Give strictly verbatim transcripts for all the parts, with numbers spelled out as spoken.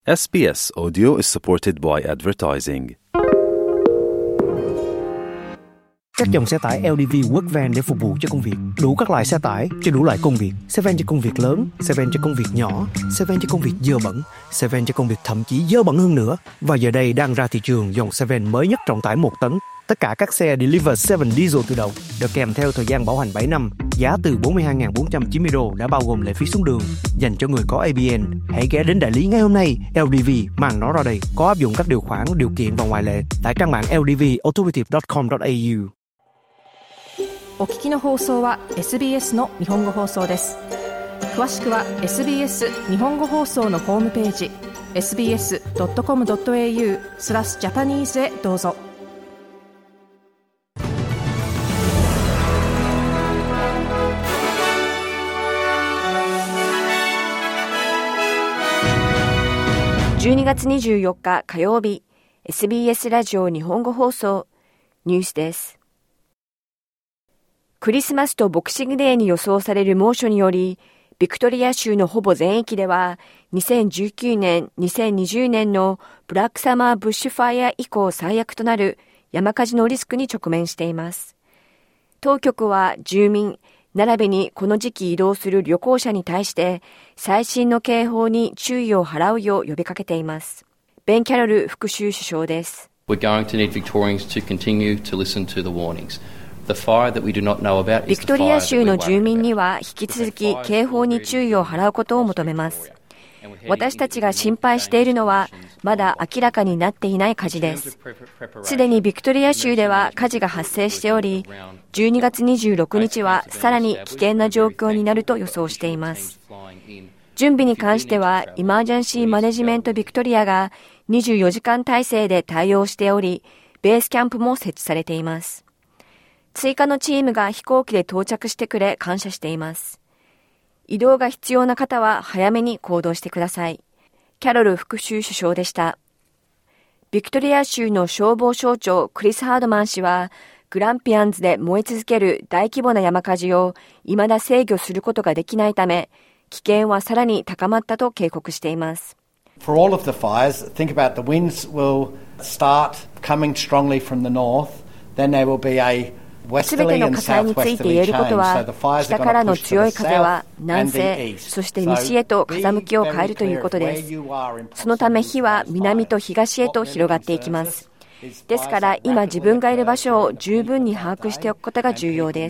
S B S Audio is supported by advertising. Các dòng xe tải lờ đê vê quất van để phục vụ cho công việc. Đủ các loại xe tải cho đủ loại công việc. Xe van cho công việc lớn, xe van cho công việc nhỏ, xe van cho công việc dơ bẩn, xe van cho công việc thậm chí dơ bẩn hơn nữa. Và giờ đây đang ra thị trường dòng xe van mới nhất trọng tải một tấn. Tất cả các xe Deliver bảy Diesel tự động được kèm theo thời gian bảo hành bảy năm, giá từ bốn mươi hai nghìn bốn trăm chín mươi đô đã bao gồm lệ phí xuống đường dành cho người có a bê en. Hãy ghé đến đại lý ngay hôm nay. lờ đê vê mang nó ra đây. Có áp dụng các điều khoản, điều kiện và ngoại lệ tại trang mạng l d v automotive dot com dot a u. お聞きの放送は エスビーエス の日本語放送です。詳しくは エスビーエス 日本語放送のホームページ エスビーエスドットコムドットエーユー スラスジャパニーズへどうぞ。じゅうにがつにじゅうよっか火曜日、 エスビーエス ラジオ日本語放送ニュースです。クリスマスとボクシングデーに予想される猛暑により、ビクトリア州のほぼ全域ではにせんじゅうきゅうねん、にせんにじゅうねんのブラックサマーブッシュファイア以降最悪となる山火事のリスクに直面しています。当局は住民、並びにこの時期移動する旅行者に対して最新の警報に注意を払うよう呼びかけています。ベン・キャロル副州首相です。 We're going to need Victorians to continue to listen to the warnings.ビクトリア州の住民には引き続き警報に注意を払うことを求めます。私たちが心配しているのはまだ明らかになっていない火事です。すでにビクトリア州では火事が発生しており、じゅうにがつにじゅうろくにちはさらに危険な状況になると予想しています。準備に関してはイマージェンシーマネジメントビクトリアがにじゅうよじかん体制で対応しており、ベースキャンプも設置されています。追加のチームが飛行機で到着してくれ感謝しています。移動が必要な方は早めに行動してください。キャロル副州首相でした。ビクトリア州の消防省長クリス・ハードマン氏は、グランピアンズで燃え続ける大規模な山火事を未だ制御することができないため、危険はさらに高まったと警告しています。 For all of the fires, think about the winds will start coming strongly from the north, then there will be a すべての火災について言えることは、北からの強い風は南西、そして西へと風向きを変えるということです。そのため火は南と東へと広がっていきます。ですから今自分がいる場所を十分に把握しておくことが重要です。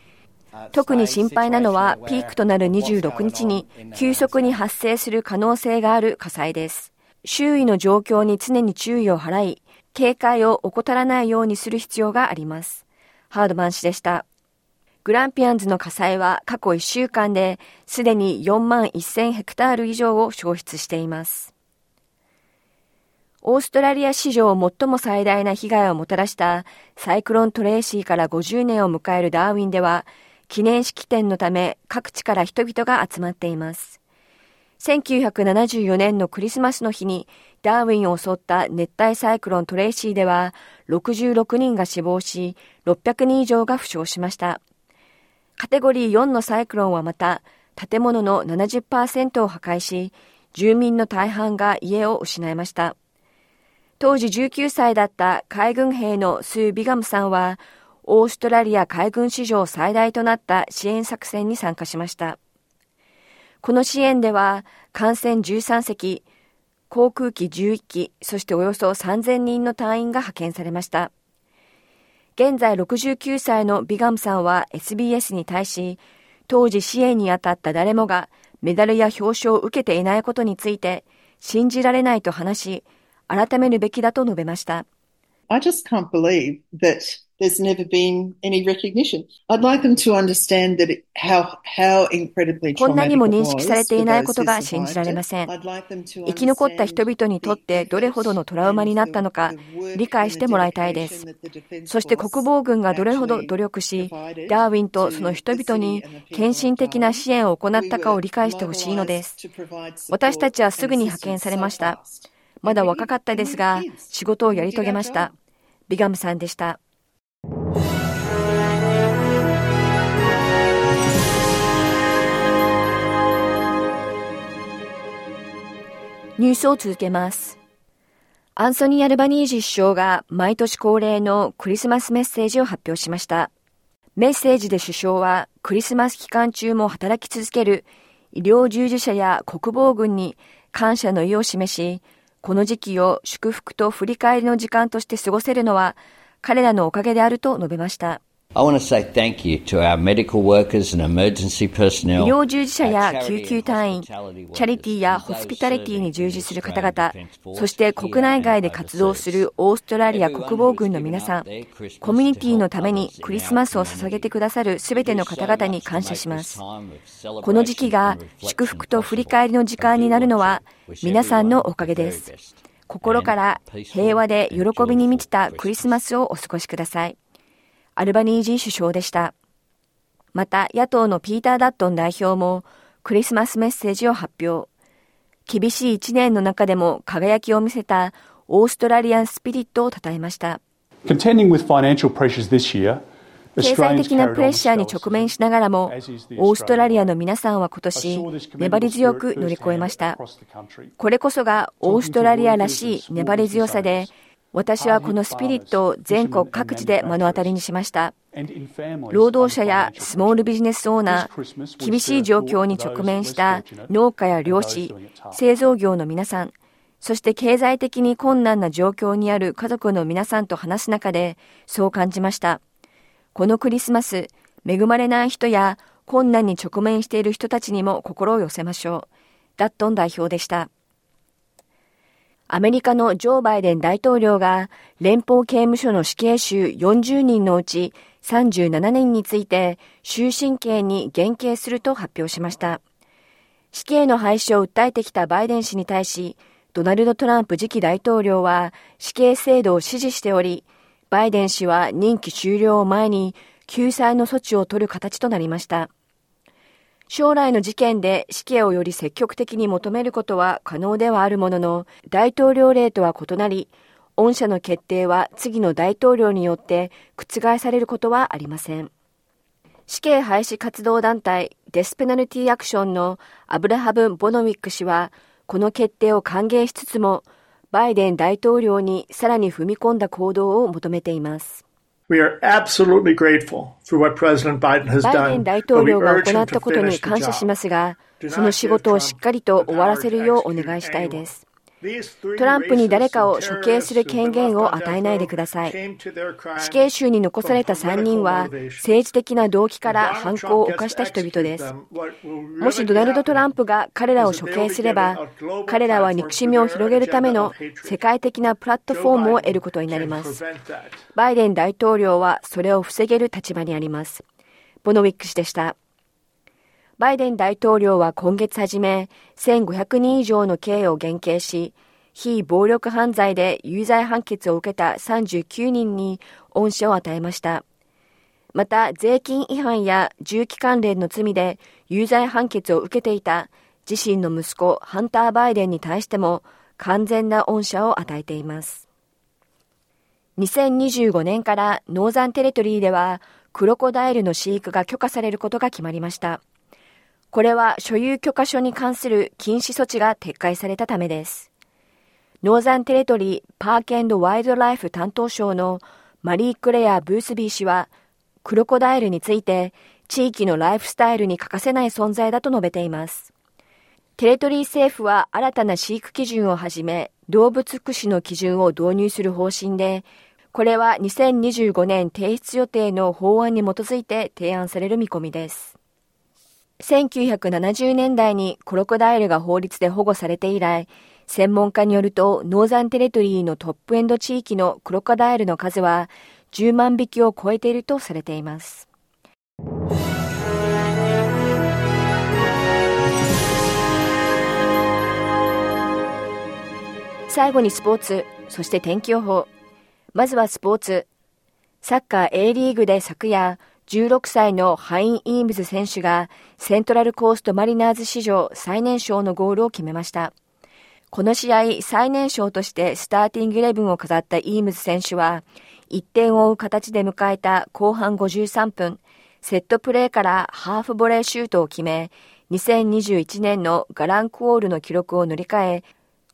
特に心配なのはピークとなるにじゅうろくにちに急速に発生する可能性がある火災です。周囲の状況に常に注意を払い、警戒を怠らないようにする必要があります。ハードマン氏でした。グランピアンズの火災は過去いっしゅうかんですでによんまんせんヘクタール以上を焼失しています。オーストラリア史上最も最大な被害をもたらしたサイクロントレーシーからごじゅうねんを迎えるダーウィンでは、記念式典のため各地から人々が集まっています。せんきゅうひゃくななじゅうよねんのクリスマスの日にダーウィンを襲った熱帯サイクロントレーシーではろくじゅうろくにんが死亡し、ろっぴゃくにん以上が負傷しました。カテゴリーよんのサイクロンはまた建物の ななじゅっパーセント を破壊し、住民の大半が家を失いました。当時じゅうきゅうさいだった海軍兵のスー・ビガムさんは、オーストラリア海軍史上最大となった支援作戦に参加しました。この支援では艦船じゅうさんせき、航空機じゅういっき、そしておよそさんぜんにんの隊員が派遣されました。現在ろくじゅうきゅうさいのビガムさんは エスビーエス に対し、当時支援に当たった誰もがメダルや表彰を受けていないことについて信じられないと話し、改めるべきだと述べました。 I just can't believe that there's never been any recognition. I'd like them to understand that it, how, how incredibly traumatic it was. こんなにも認識されていないことが信じられません。生き残った人々にとってどれほどのトラウマになったのか理解してもらいたいです。そして国防軍がどれほど努力し、ダーウィンとその人々に献身的な支援を行ったかを理解してほしいのです。私たちはすぐに派遣されました。まだ若かったですが、仕事をやり遂げました。ビガムさんでした。 ニュースを続けます。アンソニー・アルバニージー首相が毎年恒例のクリスマスメッセージを発表しました。メッセージで首相はクリスマス期間中も働き続ける医療従事者や国防軍に感謝の意を示し、この時期を祝福と振り返りの時間として過ごせるのは彼らのおかげであると述べました。 I want to say thank you to our medical workers and emergency personnel. 医療従事者や救急隊員、チャリティーやホスピタリティに従事する方々、そして国内外で活動するオーストラリア国防軍の皆さん、コミュニティのためにクリスマスを捧げてくださるすべての方々に感謝します。この時期が祝福と振り返りの時間になるのは皆さんのおかげです。心から平和で喜びに満ちたクリスマスをお過ごしください。アルバニージー首相でした。また野党のピーター・ダットン代表もクリスマスメッセージを発表。厳しい一年の中でも輝きを見せたオーストラリアンスピリットを称えました。 経済的なプレッシャーに直面しながらも、オーストラリアの皆さんは今年、粘り強く乗り越えました。これこそがオーストラリアらしい粘り強さで、私はこのスピリットを全国各地で目の当たりにしました。労働者やスモールビジネスオーナー、厳しい状況に直面した農家や漁師、製造業の皆さん、そして経済的に困難な状況にある家族の皆さんと話す中でそう感じました。このクリスマス、恵まれない人や困難に直面している人たちにも心を寄せましょう。ダットン代表でした。アメリカのジョー・バイデン大統領が連邦刑務所の死刑囚よんじゅうにんのうちさんじゅうななにんについて終身刑に減刑すると発表しました。死刑の廃止を訴えてきたバイデン氏に対し、ドナルド・トランプ次期大統領は死刑制度を支持しており、バイデン氏は任期終了を前に救済の措置を取る形となりました。将来の事件で死刑をより積極的に求めることは可能ではあるものの、大統領令とは異なり、恩赦の決定は次の大統領によって覆されることはありません。死刑廃止活動団体デスペナルティアクションのアブラハム・ボノウィック氏は、この決定を歓迎しつつも、バイデン大統領にさらに踏み込んだ行動を求めています。 We are absolutely grateful for what President Biden has done. バイデン大統領が行ったことに感謝しますが、その仕事をしっかりと終わらせるようお願いしたいです。トランプに誰かを処刑する権限を与えないでください。死刑囚に残されたさんにんは政治的な動機から犯行を犯した人々です。もしドナルド・トランプが彼らを処刑すれば、彼らは憎しみを広げるための世界的なプラットフォームを得ることになります。バイデン大統領はそれを防げる立場にあります。ボノウィック氏でした。バイデン大統領は今月初め、せんごひゃくにん以上の刑を減刑し、非暴力犯罪で有罪判決を受けたさんじゅうきゅうにんに恩赦を与えました。また、税金違反や銃器関連の罪で有罪判決を受けていた自身の息子ハンター・バイデンに対しても完全な恩赦を与えています。にせんにじゅうごねんからノーザンテレトリーではクロコダイルの飼育が許可されることが決まりました。これは所有許可書に関する禁止措置が撤回されたためです。ノーザンテレトリーパーク&ワイルドライフ担当省のマリー・クレア・ブースビー氏は、クロコダイルについて地域のライフスタイルに欠かせない存在だと述べています。テレトリー政府は新たな飼育基準をはじめ、動物福祉の基準を導入する方針で、これはにせんにじゅうごねん提出予定の法案に基づいて提案される見込みです。せんきゅうひゃくななじゅうねんだいにクロコダイルが法律で保護されて以来、専門家によるとノーザンテレトリーのトップエンド地域のクロコダイルの数はじゅうまんびきを超えているとされています。最後にスポーツ、そして天気予報。まずはスポーツ。サッカー A リーグで昨夜、じゅうろくさいのハイン・イームズ選手がセントラルコーストマリナーズ史上最年少のゴールを決めました。この試合最年少としてスターティングイレブンを飾ったイームズ選手はいってんを追う形で迎えた後半ごじゅうさんぷん、セットプレーからハーフボレーシュートを決め、にせんにじゅういちねんのガランクオールの記録を塗り替え、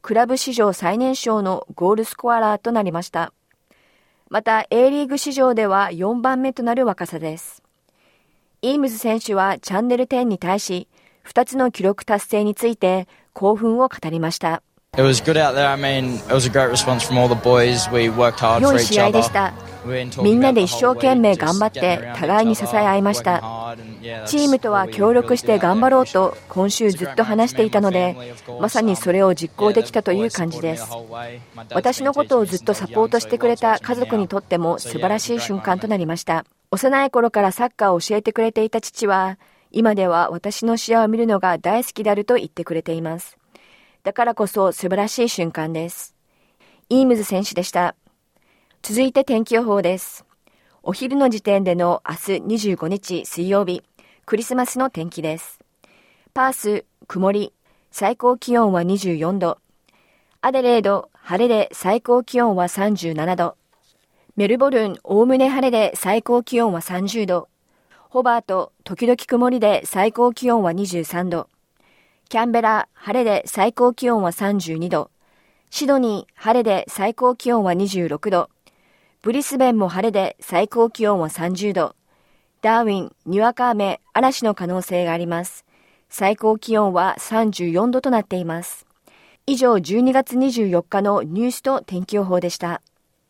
クラブ史上最年少のゴールスコアラーとなりました。また A リーグ史上ではよんばんめとなる若さです。イームズ選手はチャンネルテンに対しふたつの記録達成について興奮を語りました。 It was good out there. I mean, it was a great response from all the boys. We worked hard for each other. 良い試合でした。みんなで一生懸命頑張って互いに支え合いました。チームとは協力して頑張ろうと今週ずっと話していたので、まさにそれを実行できたという感じです。私のことをずっとサポートしてくれた家族にとっても素晴らしい瞬間となりました。幼い頃からサッカーを教えてくれていた父は、今では私の試合を見るのが大好きであると言ってくれています。だからこそ素晴らしい瞬間です。イームズ選手でした。続いて天気予報です。お昼の時点での明日にじゅうごにち水曜日、クリスマスの天気です。パース、曇り、最高気温はにじゅうよんど。アデレード、晴れで最高気温はさんじゅうななど。メルボルン、おおむね晴れで最高気温はさんじゅうど。ホバート、時々曇りで最高気温はにじゅうさんど。キャンベラ、晴れで最高気温はさんじゅうにど。シドニー、晴れで最高気温はにじゅうろくど。ブリスベンも晴れで最高気温はさんじゅうど。ダーウィン、にわか雨、嵐の可能性があります。最高気温はさんじゅうよんどとなっています。以上、じゅうにがつにじゅうよっかのニュースと天気予報でした。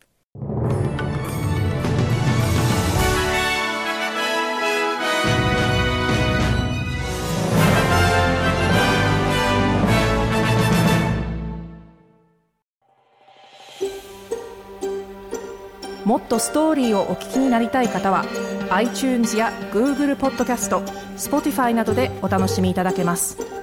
もっとストーリーをお聞きになりたい方は iTunes や Google ポッドキャスト、Spotify などでお楽しみいただけます。